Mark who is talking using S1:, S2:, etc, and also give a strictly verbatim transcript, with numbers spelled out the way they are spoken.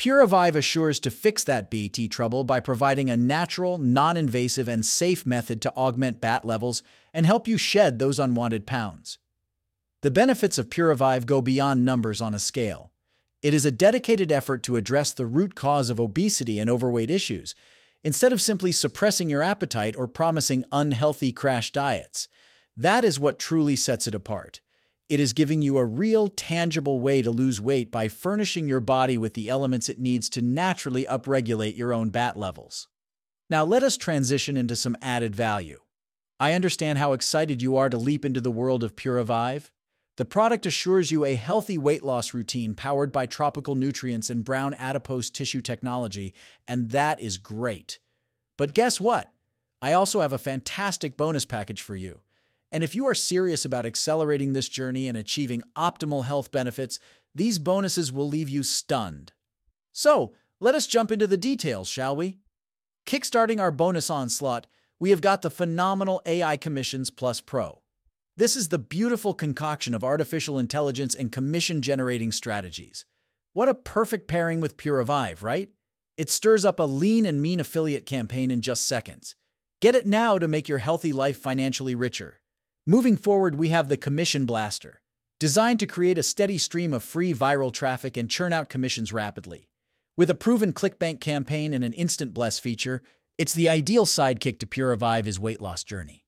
S1: Puravive assures to fix that B T trouble by providing a natural, non-invasive, and safe method to augment B A T levels and help you shed those unwanted pounds. The benefits of Puravive go beyond numbers on a scale. It is a dedicated effort to address the root cause of obesity and overweight issues, instead of simply suppressing your appetite or promising unhealthy crash diets. That is what truly sets it apart. It is giving you a real, tangible way to lose weight by furnishing your body with the elements it needs to naturally upregulate your own B A T levels. Now let us transition into some added value. I understand how excited you are to leap into the world of Puravive. The product assures you a healthy weight loss routine powered by tropical nutrients and brown adipose tissue technology, and that is great. But guess what? I also have a fantastic bonus package for you. And if you are serious about accelerating this journey and achieving optimal health benefits, these bonuses will leave you stunned. So, let us jump into the details, shall we? Kickstarting our bonus onslaught, we have got the phenomenal A I Commissions Plus Pro. This is the beautiful concoction of artificial intelligence and commission-generating strategies. What a perfect pairing with Puravive, right? It stirs up a lean and mean affiliate campaign in just seconds. Get it now to make your healthy life financially richer. Moving forward, we have the Commission Blaster, designed to create a steady stream of free viral traffic and churn out commissions rapidly. With a proven ClickBank campaign and an Instant Bless feature, it's the ideal sidekick to Puravive's weight loss journey.